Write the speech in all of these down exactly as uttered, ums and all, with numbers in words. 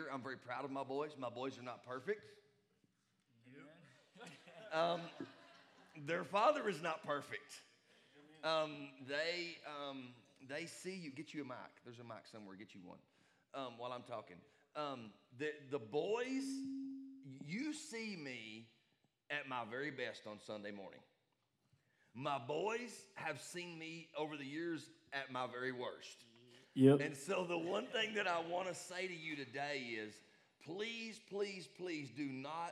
I'm very proud of my boys. My boys are not perfect. Um, their father is not perfect. Um, they um, they see you. Get you a mic. There's a mic somewhere. Get you one um, while I'm talking. Um, the the boys, you see me at my very best on Sunday morning. My boys have seen me over the years at my very worst. Yep. And so the one thing that I want to say to you today is, please, please, please do not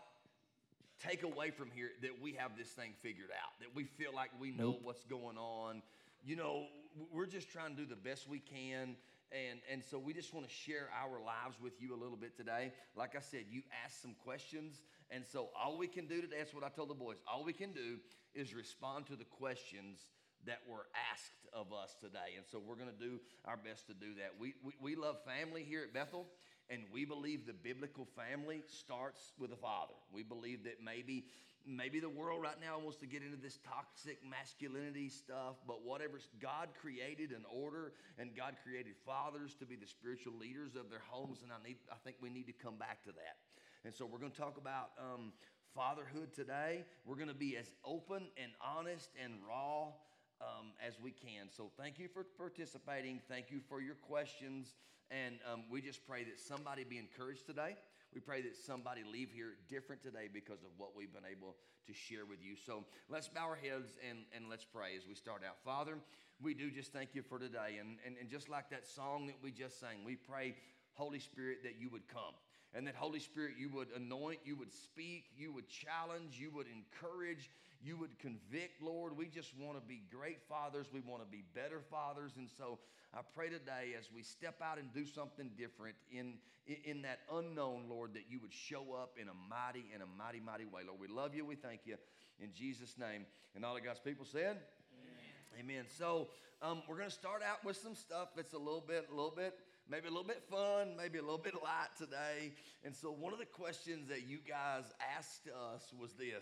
take away from here that we have this thing figured out, that we feel like we know Nope. what's going on. You know, we're just trying to do the best we can. And, and so we just want to share our lives with you a little bit today. Like I said, you asked some questions. And so all we can do today, that's what I told the boys, all we can do is respond to the questions that were asked of us today. And so we're going to do our best to do that. We, we, we love family here at Bethel, and we believe the biblical family starts with a father. We believe that maybe, maybe the world right now wants to get into this toxic masculinity stuff, but whatever, God created an order, and God created fathers to be the spiritual leaders of their homes, and I, need, I think we need to come back to that. And so we're going to talk about um, fatherhood today. We're going to be as open and honest and raw um, as we can. So thank you for participating. Thank you for your questions. And um, we just pray that somebody be encouraged today. We pray that somebody leave here different today because of what we've been able to share with you. So let's bow our heads and, and let's pray as we start out. Father, we do just thank you for today. And, and, and just like that song that we just sang, we pray, Holy Spirit, that you would come. And that, Holy Spirit, you would anoint, you would speak, you would challenge, you would encourage, you would convict, Lord. We just want to be great fathers. We want to be better fathers. And so I pray today as we step out and do something different in, in that unknown, Lord, that you would show up in a mighty, in a mighty, mighty way. Lord, we love you. We thank you. In Jesus' name. And all of God's people said? Amen. Amen. So um, we're going to start out with some stuff that's a little bit, a little bit, maybe a little bit fun, maybe a little bit light today. And so one of the questions that you guys asked us was this: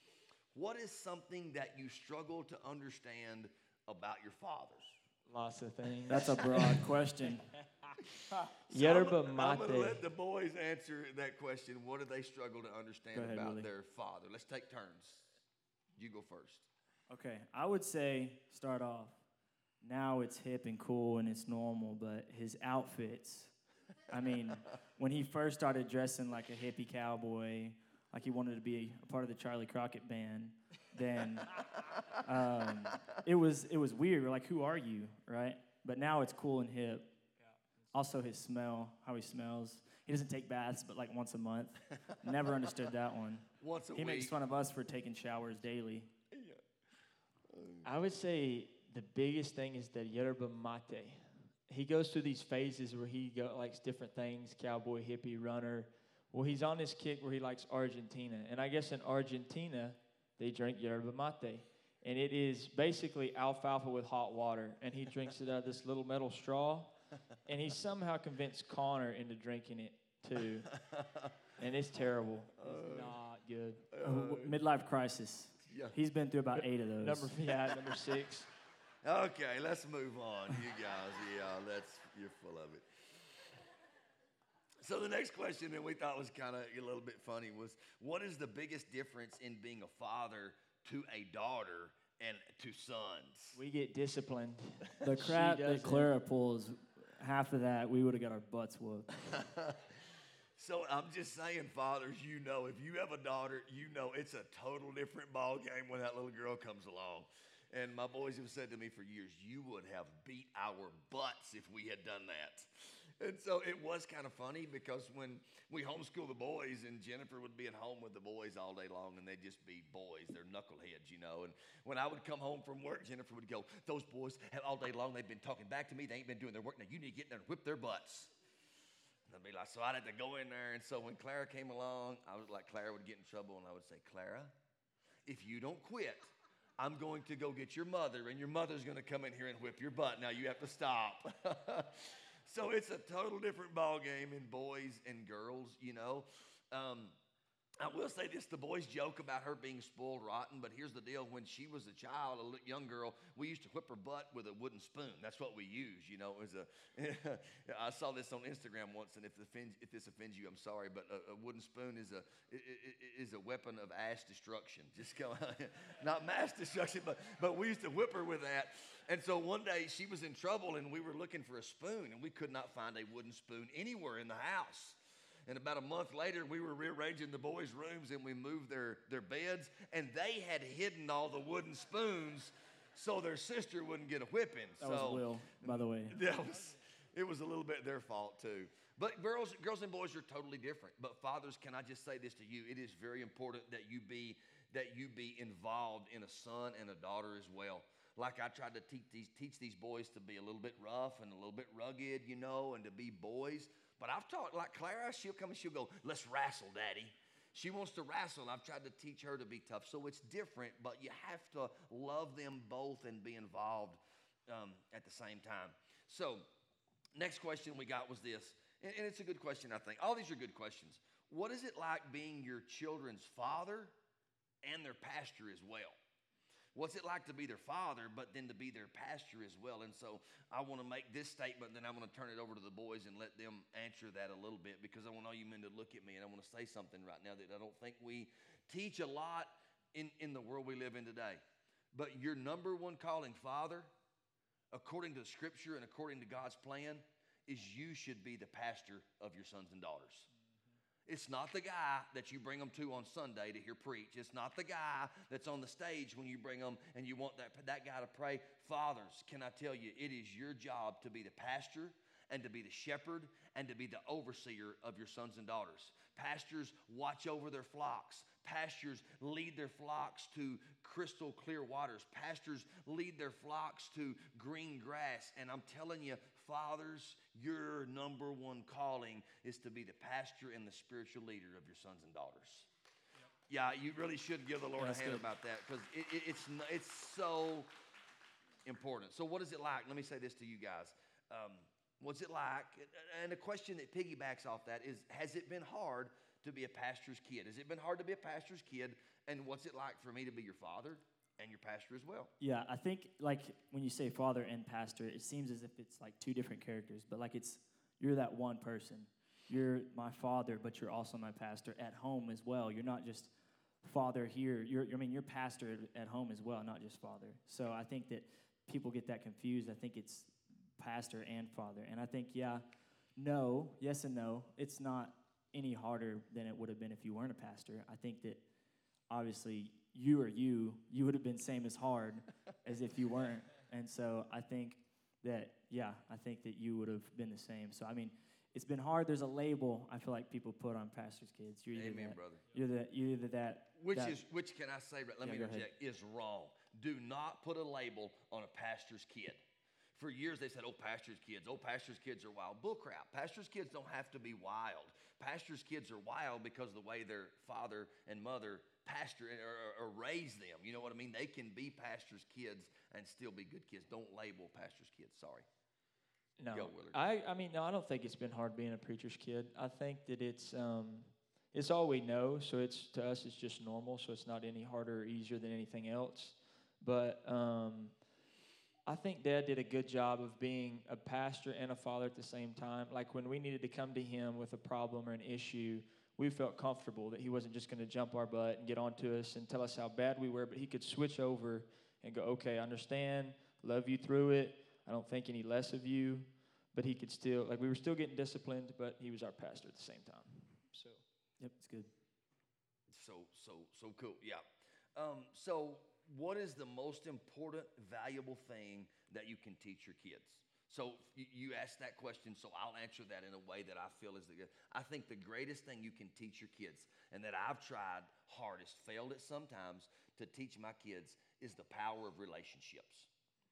what is something that you struggle to understand about your fathers? Lots of things. That's a broad question. Yerba I'm, I'm going to mate. let the boys answer that question. What do they struggle to understand Go ahead, about Willie. their father? Let's take turns. You go first. Okay, I would say start off. Now it's hip and cool and it's normal, but his outfits. I mean, when he first started dressing like a hippie cowboy, like he wanted to be a part of the Charlie Crockett band, then um, it was it was weird. We're like, who are you, right? But now it's cool and hip. Also, his smell, how he smells. He doesn't take baths, but like once a month. Never understood that one. Once a He week. makes fun of us for taking showers daily. I would say the biggest thing is the yerba mate. He goes through these phases where he go, likes different things, cowboy, hippie, runner. Well, he's on this kick where he likes Argentina. And I guess in Argentina, they drink yerba mate. And it is basically alfalfa with hot water. And he drinks it out of this little metal straw. And he somehow convinced Connor into drinking it, too. And it's terrible. It's not good. Uh, w- midlife crisis. Yeah. He's been through about eight of those. Number, yeah, number six. Okay, let's move on. You guys, yeah, that's, you're full of it. So the next question that we thought was kind of a little bit funny was, what is the biggest difference in being a father to a daughter and to sons? We get disciplined. The She crap that doesn't. Clara pulls, half of that, we would have got our butts whooped. So I'm just saying, fathers, you know, if you have a daughter, you know it's a total different ball game when that little girl comes along. And my boys have said to me for years, you would have beat our butts if we had done that. And so it was kind of funny because when we homeschool the boys, and Jennifer would be at home with the boys all day long, and they'd just be boys. They're knuckleheads, you know. And when I would come home from work, Jennifer would go, those boys have all day long, they've been talking back to me. They ain't been doing their work. Now you need to get in there and whip their butts. And I'd be like, so I'd have to go in there. And so when Clara came along, I was like, Clara would get in trouble, and I would say, Clara, if you don't quit, I'm going to go get your mother, and your mother's going to come in here and whip your butt. Now you have to stop. So it's a total different ball game in boys and girls, you know. Um, I will say this, the boys joke about her being spoiled rotten, but here's the deal. When she was a child, a li- young girl, we used to whip her butt with a wooden spoon. That's what we use, you know. It was a, I saw this on Instagram once, and if, it offends, if this offends you, I'm sorry, but a, a wooden spoon is a, is a weapon of ass destruction. Just go, not mass destruction, but, but we used to whip her with that. And so one day she was in trouble, and we were looking for a spoon, and we could not find a wooden spoon anywhere in the house. And about a month later, we were rearranging the boys' rooms, and we moved their, their beds, and they had hidden all the wooden spoons so their sister wouldn't get a whipping. That so, was Will, by the way. That was, it was a little bit their fault, too. But girls, girls and boys are totally different. But fathers, can I just say this to you? It is very important that you be, that you be involved in a son and a daughter as well. Like I tried to teach these, teach these boys to be a little bit rough and a little bit rugged, you know, and to be boys. But I've taught, like Clara, she'll come and she'll go, let's wrestle, Daddy. She wants to wrestle, and I've tried to teach her to be tough. So it's different, but you have to love them both and be involved um, at the same time. So next question we got was this, and, and it's a good question, I think. All these are good questions. What is it like being your children's father and their pastor as well? What's it like to be their father, but then to be their pastor as well? And so I want to make this statement, then I'm going to turn it over to the boys and let them answer that a little bit, because I want all you men to look at me, and I want to say something right now that I don't think we teach a lot in, in the world we live in today. But your number one calling, father, according to Scripture and according to God's plan, is you should be the pastor of your sons and daughters. It's not the guy that you bring them to on Sunday to hear preach. It's not the guy that's on the stage when you bring them and you want that, that guy to pray. Fathers, can I tell you, it is your job to be the pastor and to be the shepherd and to be the overseer of your sons and daughters. Pastors watch over their flocks. Pastors lead their flocks to crystal clear waters. Pastors lead their flocks to green grass. And I'm telling you, fathers, your number one calling is to be the pastor and the spiritual leader of your sons and daughters. Yep. Yeah, you really should give the Lord That's a hand good. About that, because it, it, it's, it's so important. So what is it like? Let me say this to you guys. Um, what's it like? And a question that piggybacks off that is, has it been hard to be a pastor's kid? Has it been hard to be a pastor's kid? And what's it like for me to be your father and your pastor as well? Yeah, I think like when you say father and pastor, it seems as if it's like two different characters, but like it's, you're that one person. You're my father, but you're also my pastor at home as well. You're not just father here. You're, I mean, you're pastor at home as well, not just father. So I think that people get that confused. I think it's pastor and father. And I think, yeah, no, yes and no. It's not any harder than it would have been if you weren't a pastor. I think that obviously you or you, you would have been same as hard as if you weren't. And so I think that, yeah, I think that you would have been the same. So, I mean, it's been hard. There's a label I feel like people put on pastors' kids. You're either Amen, that, brother. You're, the, you're either that. Which that, is, which can I say, let yeah, me interject, is wrong. Do not put a label on a pastor's kid. For years they said, oh, pastor's kids, oh, pastor's kids are wild. Bull crap. Pastor's kids don't have to be wild. Pastor's kids are wild because of the way their father and mother pastor or, or, or raise them. You know what I mean? They can be pastor's kids and still be good kids. Don't label pastor's kids. Sorry. No, Go, Willard. I, I mean, no, I don't think it's been hard being a preacher's kid. I think that it's um, it's all we know, so it's to us it's just normal, so it's not any harder or easier than anything else. But um, I think Dad did a good job of being a pastor and a father at the same time. Like when we needed to come to him with a problem or an issue, we felt comfortable that he wasn't just going to jump our butt and get onto us and tell us how bad we were, but he could switch over and go, okay, I understand, love you through it. I don't think any less of you, but he could still, like we were still getting disciplined, but he was our pastor at the same time. So, yep, it's good. So, so, so cool, yeah. Um, so what is the most important, valuable thing that you can teach your kids? So you, you asked that question, so I'll answer that in a way that I feel is the good. I think the greatest thing you can teach your kids, and that I've tried hardest, failed it sometimes, to teach my kids is the power of relationships.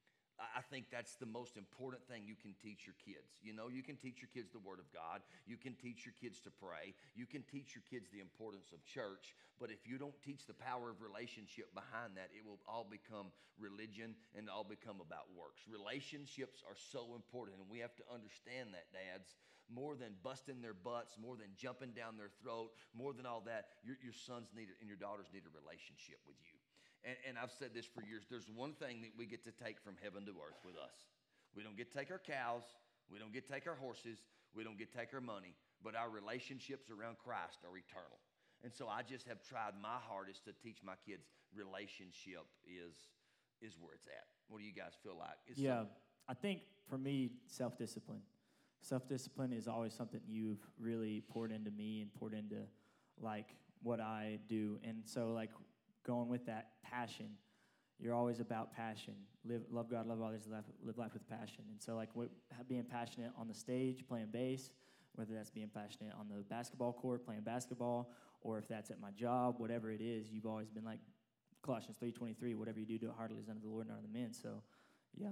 I think that's the most important thing you can teach your kids. You know, you can teach your kids the Word of God. You can teach your kids to pray. You can teach your kids the importance of church. But if you don't teach the power of relationship behind that, it will all become religion and all become about works. Relationships are so important, and we have to understand that, dads. more than busting their butts, more than jumping down their throat, more than all that, your, your sons need and your daughters need a relationship with you. And, and I've said this for years. There's one thing that we get to take from heaven to earth with us. We don't get to take our cows. We don't get to take our horses. We don't get to take our money. But our relationships around Christ are eternal. And so I just have tried my hardest to teach my kids relationship is, is where it's at. What do you guys feel like? Is yeah, I think for me, self-discipline. Self-discipline is always something you've really poured into me and poured into, like, what I do. And so, like, going with that passion, you're always about passion. Live, love God, love others, live, live life with passion. And so, like, what, being passionate on the stage, playing bass, whether that's being passionate on the basketball court, playing basketball, or if that's at my job, whatever it is, you've always been like Colossians three twenty-three, whatever you do, do it heartily as unto the Lord and not unto men. So, yeah.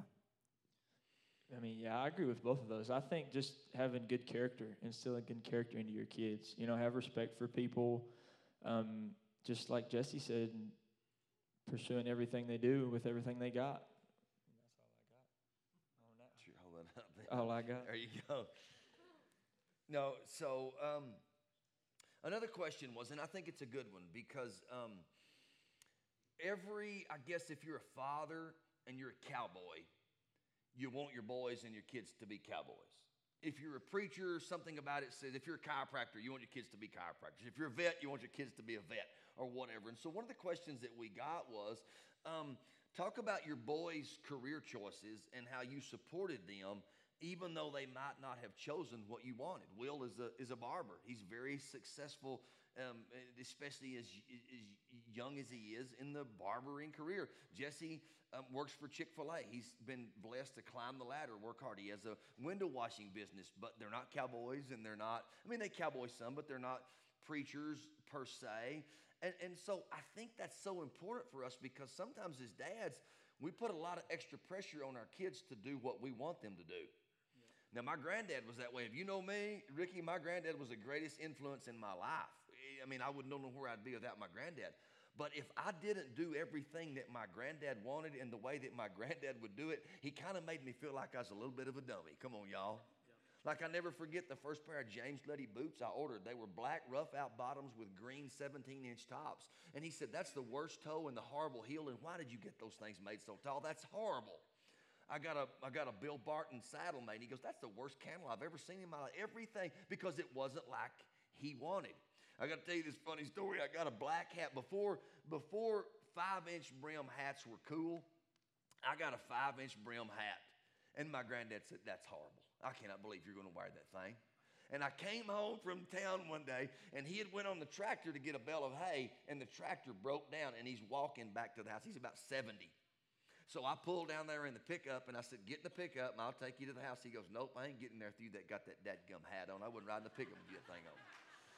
I mean, yeah, I agree with both of those. I think just having good character, instilling good character into your kids. You know, have respect for people. Um, just like Jesse said, pursuing everything they do with everything they got. And that's Sure, hold that up there. all I got. All I got. There you go. No, so um, another question was, and I think it's a good one because um, every, I guess if you're a father and you're a cowboy, you want your boys and your kids to be cowboys. If you're a preacher, something about it says, if you're a chiropractor, you want your kids to be chiropractors. If you're a vet, you want your kids to be a vet or whatever. And so one of the questions that we got was, um, talk about your boys' career choices and how you supported them even though they might not have chosen what you wanted. Will is a, is a barber. He's very successful, um, especially as, as young as he is in the barbering career. Jesse um, works for Chick-fil-A. He's been blessed to climb the ladder, work hard. He has a window washing business, but they're not cowboys and they're not, I mean, they cowboy some, but they're not preachers per se. And, and so I think that's so important for us because sometimes as dads, we put a lot of extra pressure on our kids to do what we want them to do. Now, my granddad was that way. If you know me, Ricky, my granddad was the greatest influence in my life. I mean, I wouldn't know where I'd be without my granddad. But if I didn't do everything that my granddad wanted in the way that my granddad would do it, he kind of made me feel like I was a little bit of a dummy. Come on, y'all. Yeah. Like I never forget the first pair of James Luddy boots I ordered. They were black rough-out bottoms with green seventeen-inch tops. And he said, that's the worst toe and the horrible heel, and why did you get those things made so tall? That's horrible. I got a I got a Bill Barton saddle made. He goes, that's the worst camel I've ever seen in my life. Everything, because it wasn't like he wanted. I got to tell you this funny story. I got a black hat. Before, before five-inch brim hats were cool, I got a five-inch brim hat. And my granddad said, that's horrible. I cannot believe you're going to wear that thing. And I came home from town one day, and he had went on the tractor to get a bale of hay, and the tractor broke down, and he's walking back to the house. He's about seventy. So I pulled down there in the pickup, and I said, get in the pickup, and I'll take you to the house. He goes, nope, I ain't getting there through that got that dadgum hat on. I wouldn't ride in the pickup with that thing on.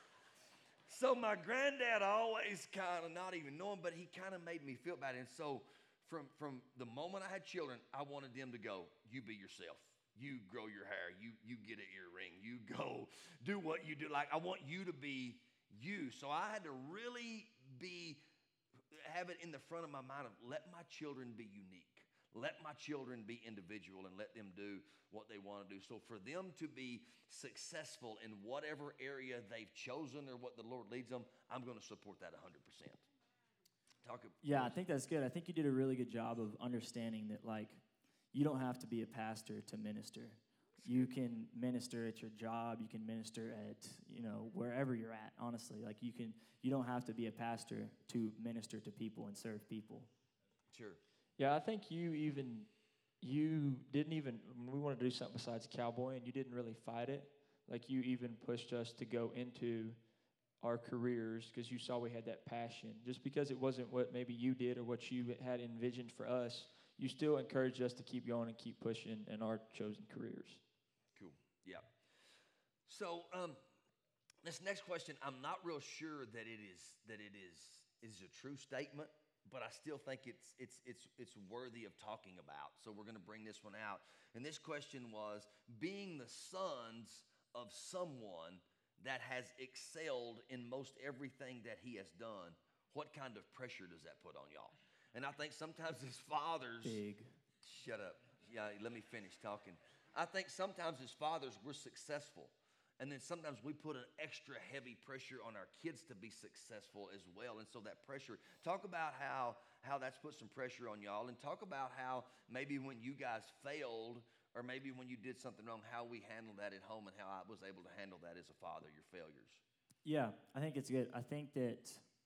So my granddad always kind of, not even knowing, but he kind of made me feel bad. And so from, from the moment I had children, I wanted them to go, you be yourself. You grow your hair. You, you get an earring. You go do what you do. Like, I want you to be you. So I had to really be have it in the front of my mind of let my children be unique. Let my children be individual and let them do what they want to do. So for them to be successful in whatever area they've chosen or what the Lord leads them, I'm going to support that one hundred percent. Talk about, yeah, I think that's good. I think you did a really good job of understanding that, like, you don't have to be a pastor to minister. You can minister at your job. You can minister at, you know, wherever you're at, honestly. Like, you can, you don't have to be a pastor to minister to people and serve people. Sure. Yeah, I think you even, you didn't even, we want to do something besides cowboy, and you didn't really fight it. Like, you even pushed us to go into our careers because you saw we had that passion. Just because it wasn't what maybe you did or what you had envisioned for us, you still encouraged us to keep going and keep pushing in our chosen careers. Cool. Yeah. So um, this next question, I'm not real sure that it is that it is is a true statement, but I still think it's it's it's it's worthy of talking about. So we're going to bring this one out. And this question was, being the sons of someone that has excelled in most everything that he has done, what kind of pressure does that put on y'all? And I think sometimes as fathers, big. Shut up. Yeah, let me finish talking. I think sometimes as fathers, we're successful. And then sometimes we put an extra heavy pressure on our kids to be successful as well. And so that pressure, talk about how, how that's put some pressure on y'all, and talk about how maybe when you guys failed, or maybe when you did something wrong, how we handled that at home and how I was able to handle that as a father, your failures. Yeah, I think it's good. I think that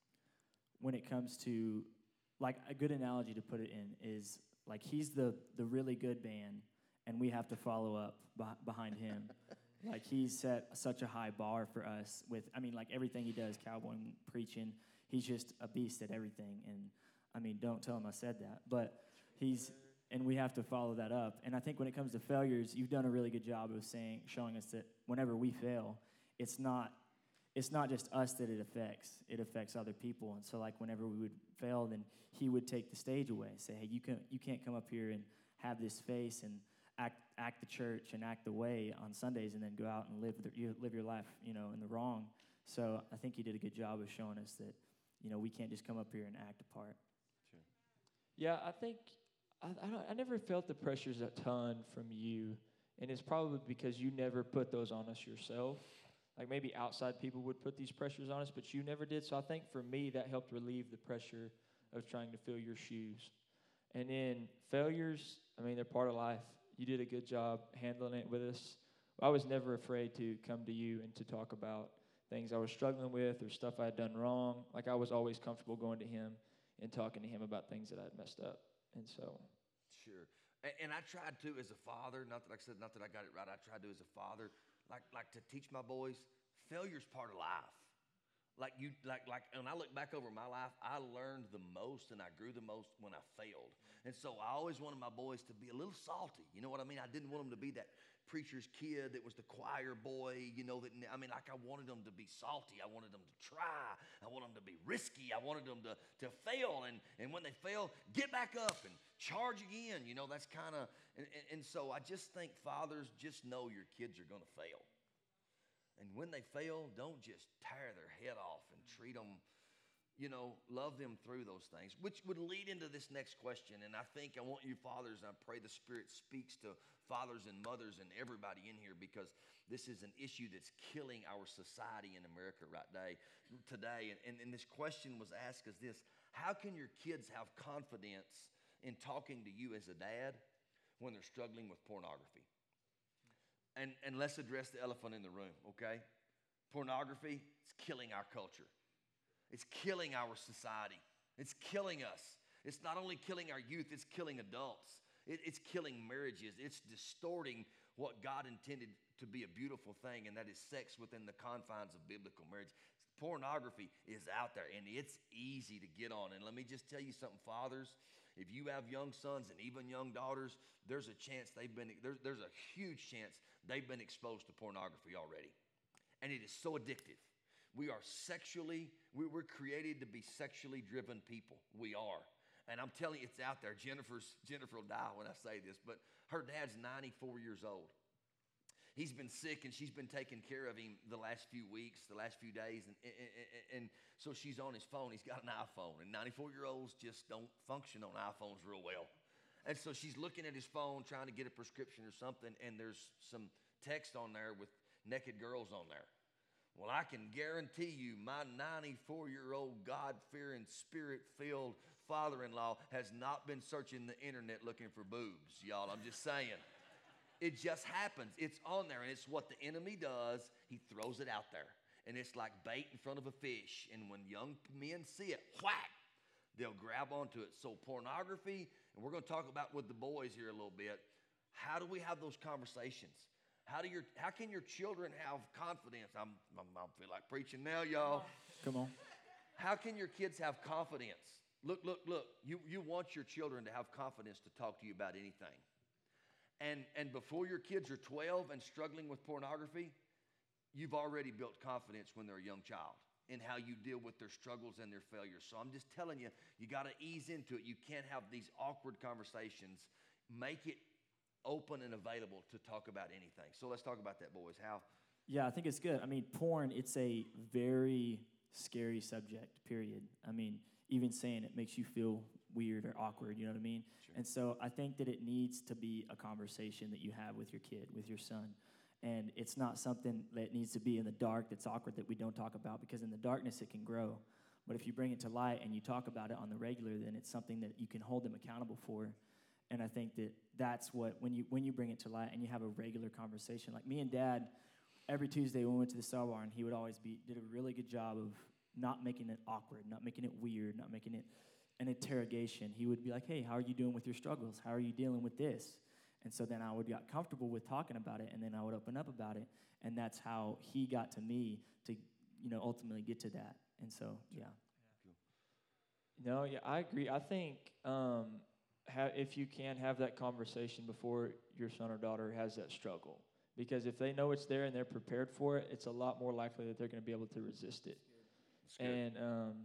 when it comes to, like, a good analogy to put it in is, like, he's the, the really good man, and we have to follow up beh- behind him. Like, he's set such a high bar for us with, I mean, like, everything he does, cowboying, preaching, he's just a beast at everything. And, I mean, don't tell him I said that. But he's, and we have to follow that up. And I think when it comes to failures, you've done a really good job of saying, showing us that whenever we fail, it's not, it's not just us that it affects. It affects other people. And so, like, whenever we would fail, then he would take the stage away and say, hey, you, can, you can't come up here and have this face and act act the church and act the way on Sundays and then go out and live the, you live your life, you know, in the wrong. So I think he did a good job of showing us that, you know, we can't just come up here and act a part. Sure. Yeah, I think I I, don't, I never felt the pressures a ton from you, and it's probably because you never put those on us yourself. Like, maybe outside people would put these pressures on us, but you never did. So I think for me that helped relieve the pressure of trying to fill your shoes. And then failures, I mean, they're part of life. You did a good job handling it with us. I was never afraid to come to you and to talk about things I was struggling with or stuff I had done wrong. Like, I was always comfortable going to him and talking to him about things that I had messed up. And so. Sure. And, and I tried to as a father, not that I said, not that I got it right, I tried to as a father, like, like to teach my boys, failure's part of life. Like you, like, like, when I look back over my life, I learned the most and I grew the most when I failed. And so I always wanted my boys to be a little salty. You know what I mean? I didn't want them to be that preacher's kid that was the choir boy, you know, that, I mean, like, I wanted them to be salty. I wanted them to try. I wanted them to be risky. I wanted them to, to fail. And, and when they fail, get back up and charge again. You know, that's kind of, and, and, and so I just think fathers, just know your kids are going to fail. And when they fail, don't just tear their head off and treat them, you know, love them through those things, which would lead into this next question. And I think I want you fathers, and I pray the Spirit speaks to fathers and mothers and everybody in here, because this is an issue that's killing our society in America right day, today. And, and, and this question was asked as this: how can your kids have confidence in talking to you as a dad when they're struggling with pornography? And, and let's address the elephant in the room, okay? Pornography is killing our culture. It's killing our society. It's killing us. It's not only killing our youth, it's killing adults. It, it's killing marriages. It's distorting what God intended to be a beautiful thing, and that is sex within the confines of biblical marriage. Pornography is out there, and it's easy to get on. And let me just tell you something, fathers. If you have young sons and even young daughters, there's a chance they've been, there's, there's a huge chance they've been exposed to pornography already. And it is so addictive. We are sexually, we were created to be sexually driven people. We are. And I'm telling you, it's out there. Jennifer's, Jennifer will die when I say this, but her dad's ninety-four years old. He's been sick, and she's been taking care of him the last few weeks, the last few days. And, and, and, and so she's on his phone. He's got an iPhone. And ninety-four-year-olds just don't function on iPhones real well. And so she's looking at his phone, trying to get a prescription or something, and there's some text on there with naked girls on there. Well, I can guarantee you my ninety-four-year-old God-fearing, spirit-filled father-in-law has not been searching the internet looking for boobs, y'all. I'm just saying. It just happens. It's on there, and it's what the enemy does. He throws it out there, and it's like bait in front of a fish. And when young men see it, whack, they'll grab onto it. So pornography, and we're going to talk about with the boys here a little bit, how do we have those conversations? How do your how can your children have confidence? I'm, I'm I feel like preaching now, y'all. Come on. How can your kids have confidence? Look, look, look. You you want your children to have confidence to talk to you about anything. And, and before your kids are twelve and struggling with pornography, you've already built confidence when they're a young child in how you deal with their struggles and their failures. So I'm just telling you, you got to ease into it. You can't have these awkward conversations. Make it open and available to talk about anything. So let's talk about that, boys. How? Yeah, I think it's good. I mean, porn, it's a very scary subject, period. I mean, even saying it makes you feel weird or awkward, you know what I mean? Sure. And so I think that it needs to be a conversation that you have with your kid, with your son. And it's not something that needs to be in the dark that's awkward that we don't talk about, because in the darkness it can grow. But if you bring it to light and you talk about it on the regular, then it's something that you can hold them accountable for. And I think that that's what, when you when you bring it to light and you have a regular conversation, like me and Dad, every Tuesday when we went to the Star Bar, and he would always be, did a really good job of not making it awkward, not making it weird, not making it an interrogation. He would be like, hey, how are you doing with your struggles? How are you dealing with this? And so then I would get comfortable with talking about it, and then I would open up about it, and that's how he got to me to, you know, ultimately get to that. And so, yeah. No, yeah, I agree. I think um, ha- if you can have that conversation before your son or daughter has that struggle, because if they know it's there and they're prepared for it, it's a lot more likely that they're going to be able to resist it. And um,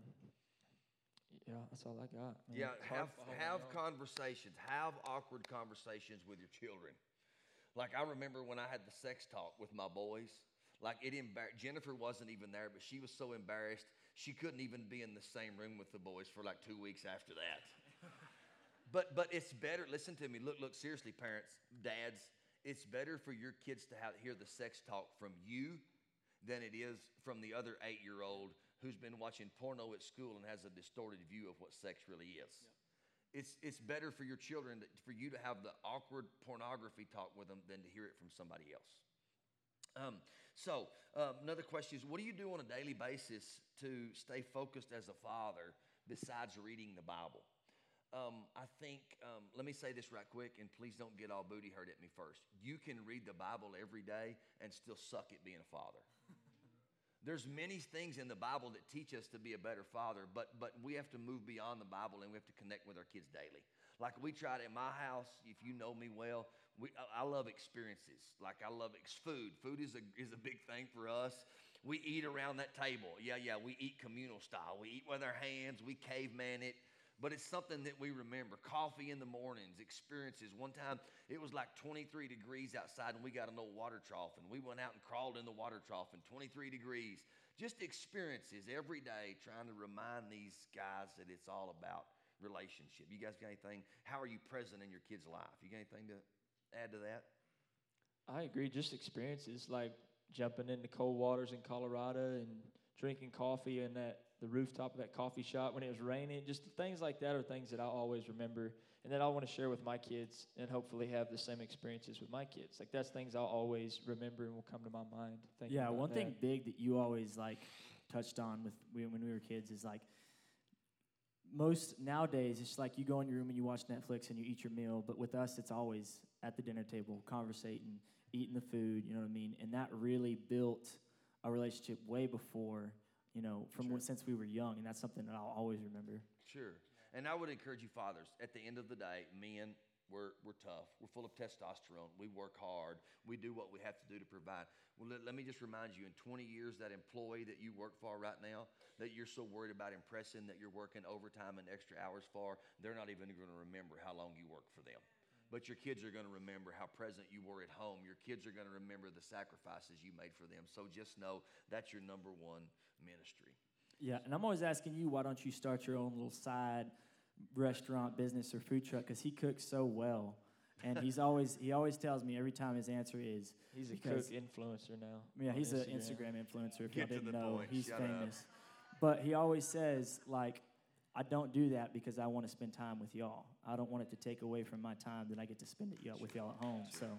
yeah, that's all I got. Man. Yeah, have have conversations, have awkward conversations with your children. Like I remember when I had the sex talk with my boys. Like it embar- Jennifer wasn't even there, but she was so embarrassed she couldn't even be in the same room with the boys for like two weeks after that. but but it's better. Listen to me. Look look seriously, parents, dads. It's better for your kids to have, hear the sex talk from you than it is from the other eight-year-old who's been watching porno at school and has a distorted view of what sex really is. Yeah. It's it's better for your children to, for you to have the awkward pornography talk with them than to hear it from somebody else. Um, so um, another question is, what do you do on a daily basis to stay focused as a father besides reading the Bible? Um, I think, um, let me say this right quick, and please don't get all booty hurt at me first. You can read the Bible every day and still suck at being a father. There's many things in the Bible that teach us to be a better father, but but we have to move beyond the Bible, and we have to connect with our kids daily. Like we tried at my house, if you know me well, we, I, I love experiences. Like I love ex- food. Food is a is a big thing for us. We eat around that table. Yeah, yeah, we eat communal style. We eat with our hands. We caveman it. But it's something that we remember. Coffee in the mornings, experiences. One time, it was like twenty-three degrees outside, and we got an old water trough, and we went out and crawled in the water trough in twenty-three degrees. Just experiences every day, trying to remind these guys that it's all about relationship. You guys got anything? How are you present in your kid's life? You got anything to add to that? I agree. Just experiences like jumping into cold waters in Colorado and drinking coffee in that the rooftop of that coffee shop when it was raining. Just things like that are things that I always remember and that I want to share with my kids and hopefully have the same experiences with my kids. Like that's things I'll always remember and will come to my mind. Yeah, one that. thing big that you always like touched on with when we were kids is like most nowadays it's like you go in your room and you watch Netflix and you eat your meal, but with us it's always at the dinner table, conversating, eating the food, you know what I mean? And that really built a relationship way before, you know, from sure. when, since we were young, and that's something that I'll always remember. Sure. And I would encourage you fathers, at the end of the day, men, we're, we're tough. We're full of testosterone. We work hard. We do what we have to do to provide. Well, let, let me just remind you, in twenty years, that employee that you work for right now, that you're so worried about impressing, that you're working overtime and extra hours for, they're not even going to remember how long you worked for them. But your kids are going to remember how present you were at home. Your kids are going to remember the sacrifices you made for them. So just know that's your number one ministry. Yeah, and I'm always asking you, why don't you start your own little side restaurant business or food truck? Because he cooks so well. And he's always he always tells me every time his answer is he's a cook influencer now. Yeah, he's an Instagram influencer. If you didn't know, point. he's Shut famous. Up. But he always says like, I don't do that because I want to spend time with y'all. I don't want it to take away from my time that I get to spend it with y'all at home. So.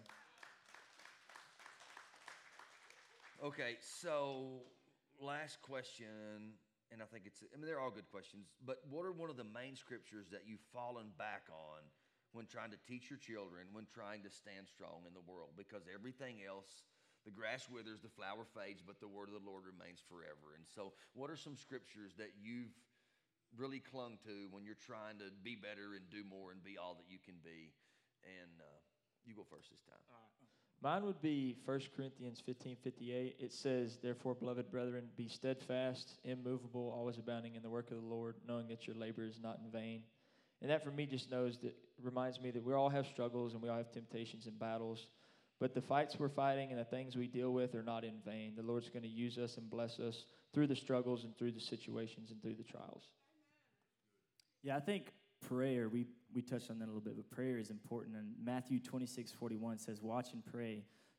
Okay, so last question, and I think it's, I mean, they're all good questions, but what are one of the main scriptures that you've fallen back on when trying to teach your children, when trying to stand strong in the world? Because everything else, the grass withers, the flower fades, but the word of the Lord remains forever. And so what are some scriptures that you've really clung to when you're trying to be better and do more and be all that you can be? And uh, you go first this time. All right. Mine would be First Corinthians fifteen fifty-eight. It says, therefore, beloved brethren, be steadfast, immovable, always abounding in the work of the Lord, knowing that your labor is not in vain. And that for me just knows that reminds me that we all have struggles and we all have temptations and battles. But the fights we're fighting and the things we deal with are not in vain. The Lord's going to use us and bless us through the struggles and through the situations and through the trials. Yeah, I think prayer, we, we touched on that a little bit, but prayer is important. And Matthew twenty-six forty-one says, watch and pray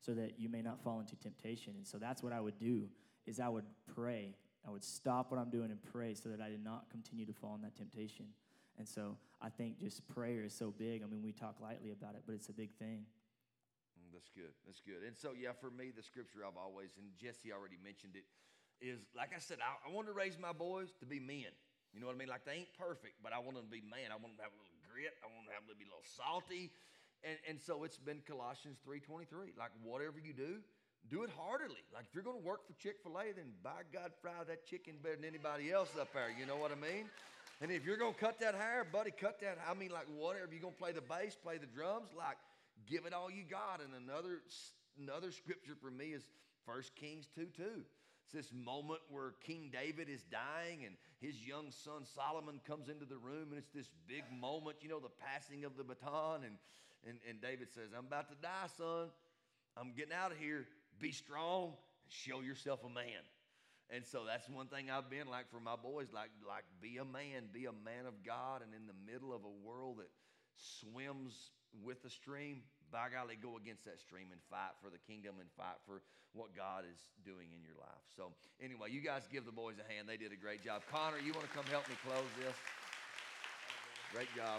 so that you may not fall into temptation. And so that's what I would do, is I would pray. I would stop what I'm doing and pray so that I did not continue to fall in that temptation. And so I think just prayer is so big. I mean, we talk lightly about it, but it's a big thing. Mm, that's good. That's good. And so, yeah, for me, the scripture I've always, and Jesse already mentioned it, is, like I said, I, I want to raise my boys to be men. You know what I mean? Like, they ain't perfect, but I want them to be man. I want them to have a little grit. I want them to, have, to be a little salty. And, and so it's been Colossians three twenty-three. Like, whatever you do, do it heartily. Like, if you're going to work for Chick-fil-A, then by God, fry that chicken better than anybody else up there. You know what I mean? And if you're going to cut that hair, buddy, cut that. I mean, like, whatever. You're going to play the bass, play the drums, like, give it all you got. And another, another scripture for me is First Kings two two. It's this moment where King David is dying and his young son Solomon comes into the room, and it's this big moment, you know, the passing of the baton. And, and, and David says, I'm about to die, son. I'm getting out of here. Be strong and show yourself a man. And so that's one thing I've been like for my boys, like, like be a man, be a man of God. And in the middle of a world that swims with the stream, by golly, go against that stream and fight for the kingdom and fight for what God is doing in your life. So anyway, you guys give the boys a hand. They did a great job. Connor, you want to come help me close this? Great job.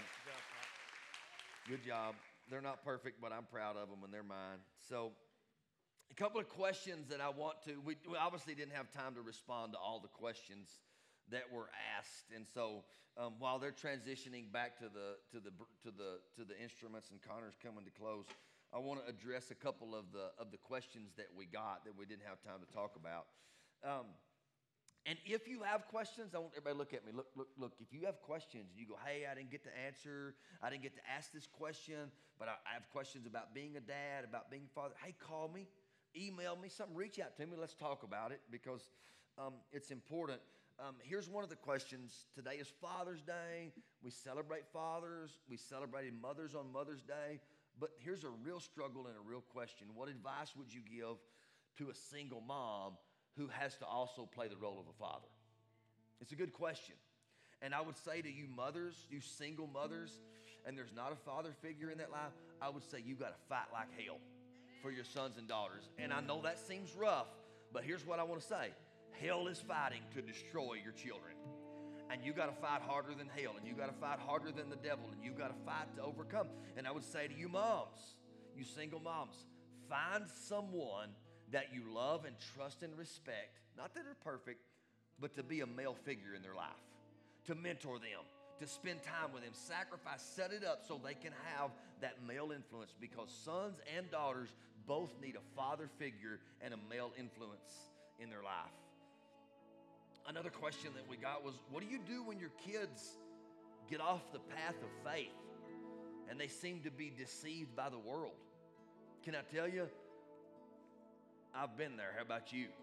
Good job. They're not perfect, but I'm proud of them and they're mine. So a couple of questions that I want to, we, we obviously didn't have time to respond to all the questions that were asked. And so um, while they're transitioning back to the, to, the, to, the, to the instruments and Connor's coming to close, I want to address a couple of the, of the questions that we got that we didn't have time to talk about. Um, and if you have questions, I want everybody to look at me. Look, look, look. If you have questions and you go, hey, I didn't get to answer, I didn't get to ask this question, but I, I have questions about being a dad, about being a father, hey, call me. Email me something, reach out to me. Let's talk about it because um, it's important. Um, here's one of the questions. Today is Father's Day. We celebrate fathers. We celebrated mothers on Mother's Day. But here's a real struggle and a real question. What advice would you give to a single mom who has to also play the role of a father? It's a good question. And I would say to you mothers, you single mothers, and there's not a father figure in that life, I would say you got to fight like hell for your sons and daughters. And I know that seems rough, but here's what I want to say. Hell is fighting to destroy your children. And you got to fight harder than hell, and you got to fight harder than the devil, and you got to fight to overcome. And I would say to you moms, you single moms, find someone that you love and trust and respect, not that they're perfect, but to be a male figure in their life, to mentor them, to spend time with them, sacrifice, set it up so they can have that male influence, because sons and daughters both need a father figure and a male influence in their life. Another question that we got was, what do you do when your kids get off the path of faith and they seem to be deceived by the world? Can I tell you, I've been there. How about you?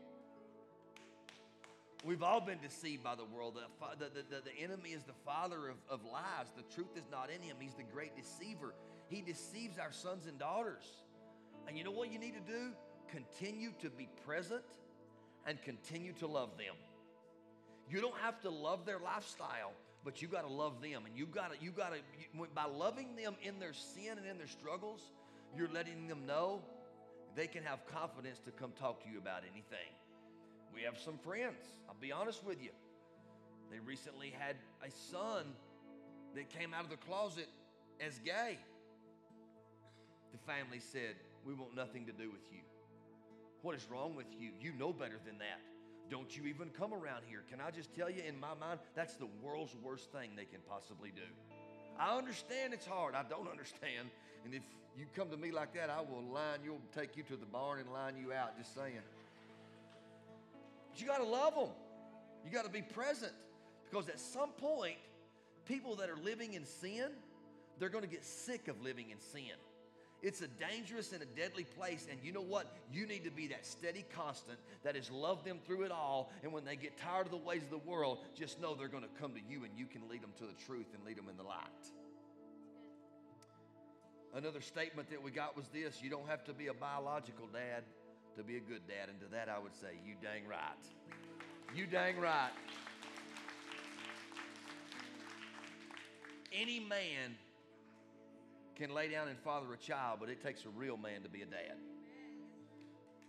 We've all been deceived by the world. The, the, the, the enemy is the father of, of lies. The truth is not in him. He's the great deceiver. He deceives our sons and daughters. And you know what you need to do? Continue to be present and continue to love them. You don't have to love their lifestyle, but you got to love them. And you got to, you got to, by loving them in their sin and in their struggles, you're letting them know they can have confidence to come talk to you about anything. We have some friends, I'll be honest with you. They recently had a son that came out of the closet as gay. The family said, we want nothing to do with you. What is wrong with you? You know better than that. Don't you even come around here. Can I just tell you, in my mind, that's the world's worst thing they can possibly do. I understand it's hard. I don't understand. And if you come to me like that, I will line, you'll take you to the barn and line you out, just saying. But you got to love them. You got to be present. Because at some point, people that are living in sin, they're going to get sick of living in sin. It's a dangerous and a deadly place, and you know what? You need to be that steady constant that has loved them through it all, and when they get tired of the ways of the world, just know they're going to come to you, and you can lead them to the truth and lead them in the light. Another statement that we got was this: you don't have to be a biological dad to be a good dad, and to that I would say, you dang right. You dang right. Any man can lay down and father a child, but it takes a real man to be a dad.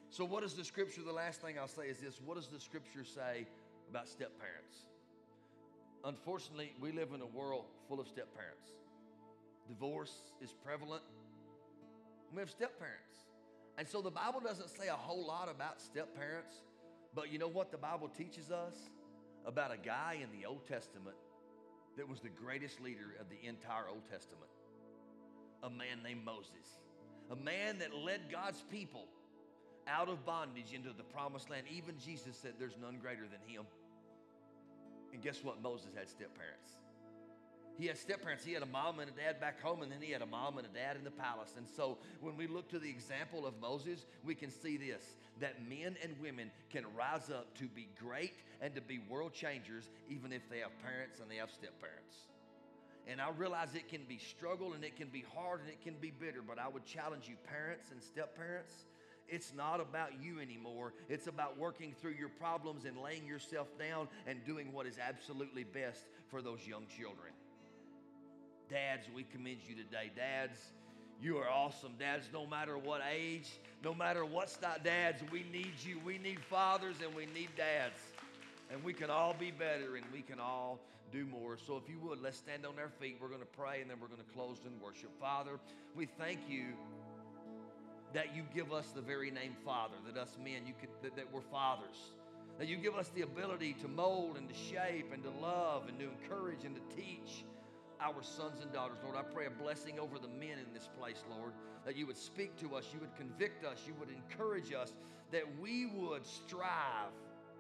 So what does the scripture, the last thing I'll say is this, what does the scripture say about step-parents? Unfortunately, we live in a world full of step-parents. Divorce is prevalent. We have step-parents. And so the Bible doesn't say a whole lot about step-parents, but you know what the Bible teaches us? About a guy in the Old Testament that was the greatest leader of the entire Old Testament. A man named Moses. A man that led God's people out of bondage into the promised land. Even Jesus said there's none greater than him. And guess what? Moses had step-parents. He had step-parents. He had a mom and a dad back home, and then he had a mom and a dad in the palace. And so when we look to the example of Moses, we can see this, that men and women can rise up to be great and to be world changers even if they have parents and they have step-parents. And I realize it can be struggle and it can be hard and it can be bitter, but I would challenge you, parents and step-parents, it's not about you anymore. It's about working through your problems and laying yourself down and doing what is absolutely best for those young children. Dads, we commend you today. Dads, you are awesome. Dads, no matter what age, no matter what style, dads, we need you. We need fathers and we need dads. And we can all be better and we can all do more. So if you would, let's stand on our feet. We're going to pray and then we're going to close in worship. Father, we thank you that you give us the very name Father, that us men, you could, that, that we're fathers. That you give us the ability to mold and to shape and to love and to encourage and to teach our sons and daughters. Lord, I pray a blessing over the men in this place, Lord, that you would speak to us, you would convict us, you would encourage us, that we would strive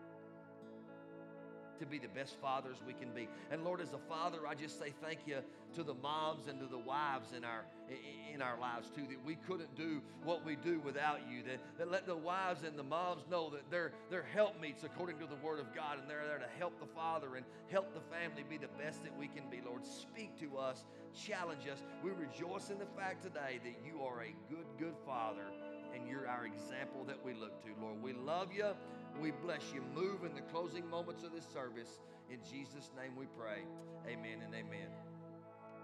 to be the best fathers we can be. And Lord, as a father, I just say thank you to the moms and to the wives in our in our lives too, that we couldn't do what we do without you, that, that let the wives and the moms know that they're, they're helpmeets according to the word of God, and they're there to help the father and help the family be the best that we can be. Lord, speak to us, challenge us. We rejoice in the fact today that you are a good, good father, and you're our example that we look to. Lord, we love you. We bless you. Move in the closing moments of this service. In Jesus' name we pray. Amen and amen.